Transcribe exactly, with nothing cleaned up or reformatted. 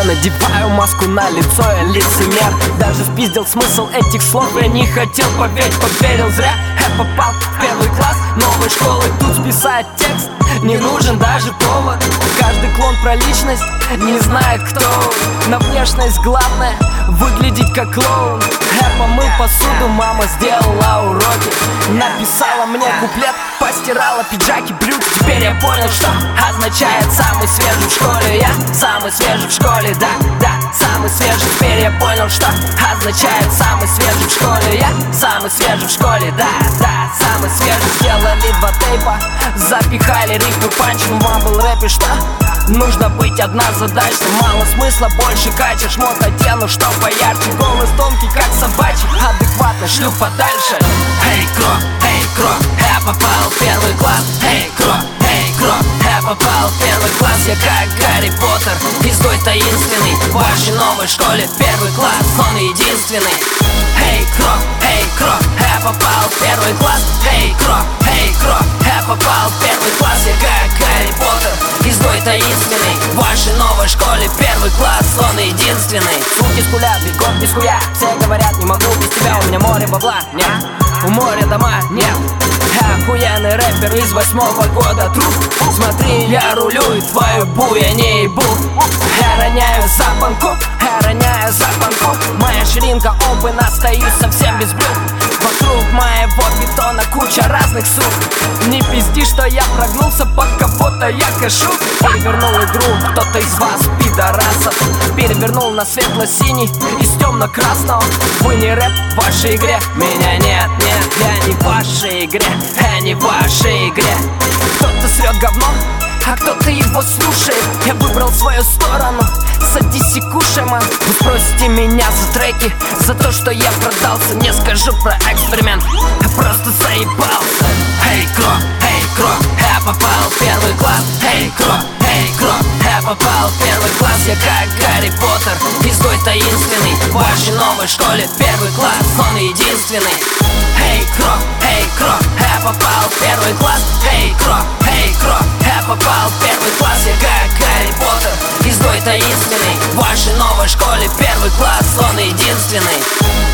надеваю маску на лицо, я лицемер. Даже спиздил смысл этих слов, я не хотел поверить, поверил зря. Я попал в первый класс новой школы, тут списать текст не нужен даже повод. Каждый клон про личность не знает кто. На внешность главное выглядеть как клоун. Я помыл посуду, мама сделала уроки, написала мне куплет, постирала пиджаки, брюки. Теперь я понял, что означает самый свежий в школе. Я самый свежий в школе, да, да, самый свежий. Теперь я понял, что означает самый свежий в школе. Я самый свежий в школе, да, да, самый свежий. Сделали два тейпа, запихали рифмы, панч в мамбл рэпе, что? Нужно быть однозадачным, мало смысла, больше кача. Шмот одену, что поярче, голос тонкий, как собачий, адекватно шлю подальше. Эй, кро, эй, кро, я попал в первый класс. Эй, кро, эй, кро, я попал в первый класс. Я как Гарри Поттер, изгой таинственный, в вашей новой школе первый класс, он единственный. Эй, кро, эй, кро, я попал в первый класс. Эй, кро, эй, кро, я попал в первый класс. Я как Гарри Поттер, изгой таинственный, в вашей новой школе первый класс, он единственный. Суки скулят, бегут без хуя, все говорят, не могу без тебя, у меня море бабла, нет, у моря дома нет. Я охуенный рэпер из восьмого года, труп. Смотри, я рулю и твою бу я не ебу. Я роняю запонку, я роняю запонку. Моя ширинка open, остаюсь совсем без брюк. Вокруг моего бетона куча разных сук. Не пизди, что я прогнулся под кого-то, я кэшу. Перевернул игру кто-то из вас, пидорасов. Перевернул на светло-синий из темно-красного. Вы не рэп в вашей игре, меня нет, нет, я не в вашей игре, я не в вашей игре. Кто-то срет говно, а кто-то его слушает. Я выбрал свою сторону, садись и кушай, ман. Вы спросите меня за треки, за то, что я продался. Не скажу про эксперимент, я просто заебался. Эй, кро, эй, кро, я попал в первый класс. Эй, кро, эй, кро, я попал в первый класс. Я как Гарри Поттер, изгой таинственный, в вашей новой школе первый класс, он единственный. Эй, кро, эй, кро, я попал в первый класс. Эй, кро, эй, кро, я попал в первый класс. Я как Гарри Поттер, изгой таинственный, в вашей новой школе первый класс, он единственный.